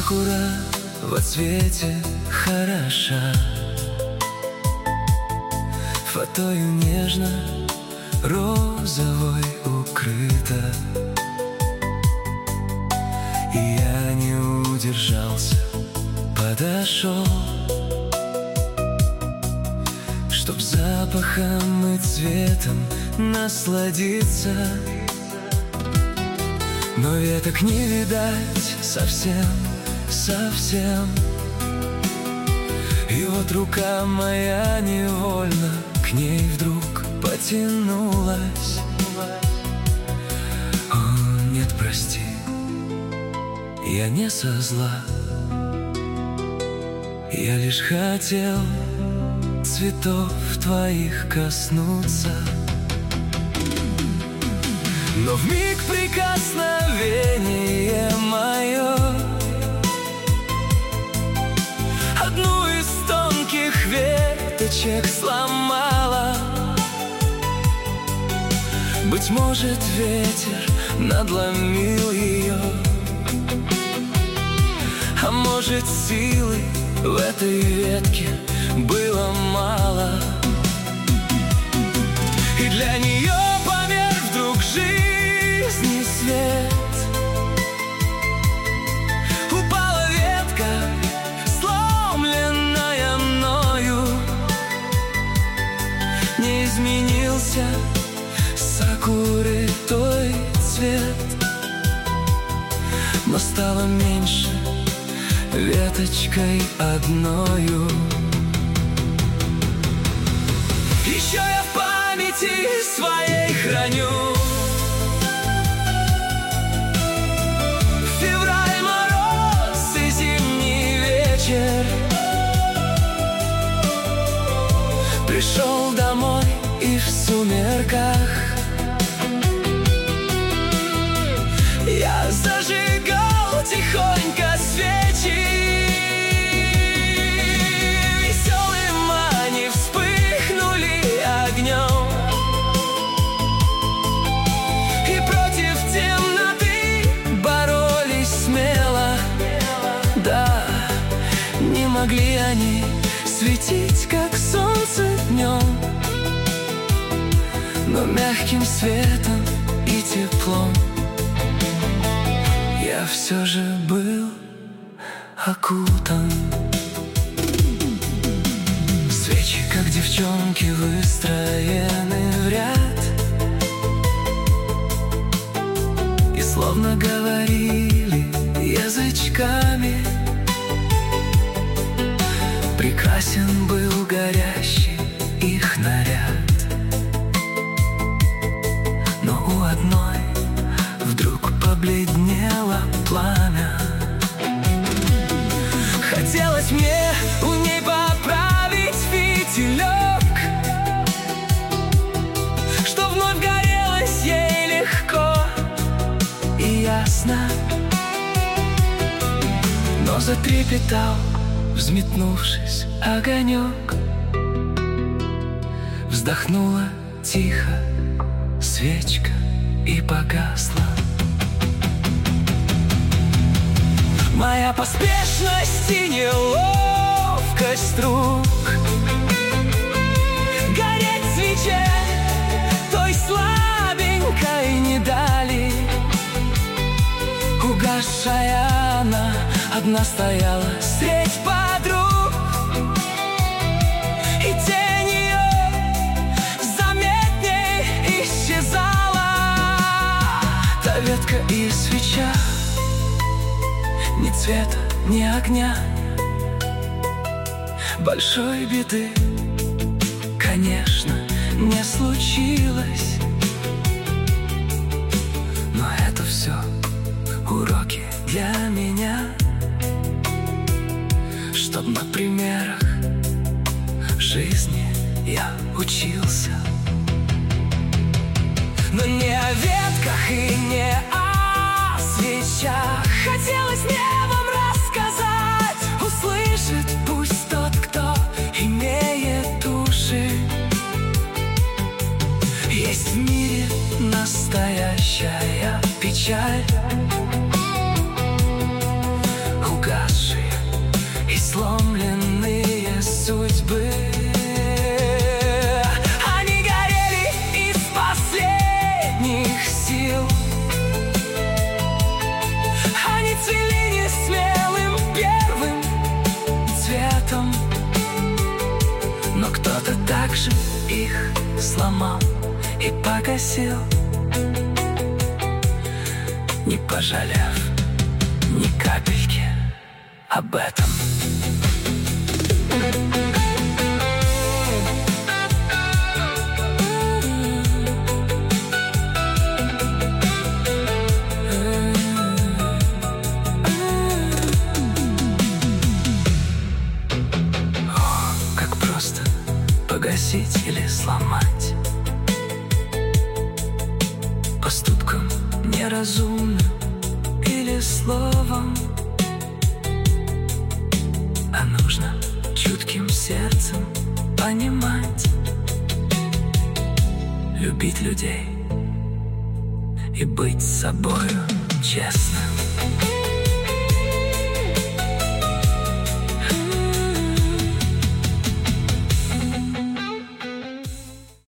Сакура во цвете хороша, фатою нежно розовой укрыта. И я не удержался, подошел, чтоб запахом и цветом насладиться. Но веток не видать совсем, совсем. И вот рука моя невольно к ней вдруг потянулась. О, нет, прости, я не со зла. Я лишь хотел цветов твоих коснуться. Но вмиг прикосновение мое одну из тонких веточек сломала. Быть может, ветер надломил ее, а может, силы в этой ветке было мало. И для нее померк вдруг жизни свет. Упала ветка, сломленная мною. Не изменился сакуры той цвет, но стало меньше веточкой одною. Еще я в памяти своей храню февраль, мороз и зимний вечер. Пришел домой и в сумерках я зажигал тихонько свечи. Веселым они вспыхнули огнем, и против темноты боролись смело. Да, не могли они светить, как солнце днем, но мягким светом и теплом я все же был окутан. Свечи, как девчонки, выстроены в ряд, и словно говорили язычками. Прекрасен был горящий их наряд, но у одной вдруг побледнело пламя. Хотелось мне у ней поправить фитилек, что вновь горелось ей легко и ясно. Но затрепетал, взметнувшись, огонек. Вздохнула тихо свечка и погасла. Моя поспешность и неловкость рук гореть свече той слабенькой не дали. Угасшая она одна стояла средь подруг, и тень ее заметней исчезала. Та ветка и свеча, ни цвета, ни огня, большой беды, конечно, не случилось. Но это все уроки для меня, чтоб на примерах жизни я учился. Но не о ветках и не о свечах хотелось мне вам рассказать. Услышит пусть тот, кто имеет уши. Есть в мире настоящая печаль, угасшая как же их сломал и погасил, не пожалев ни капельки об этом. Погасить или сломать поступком неразумным или словом, а нужно чутким сердцем понимать, любить людей и быть с собою честным.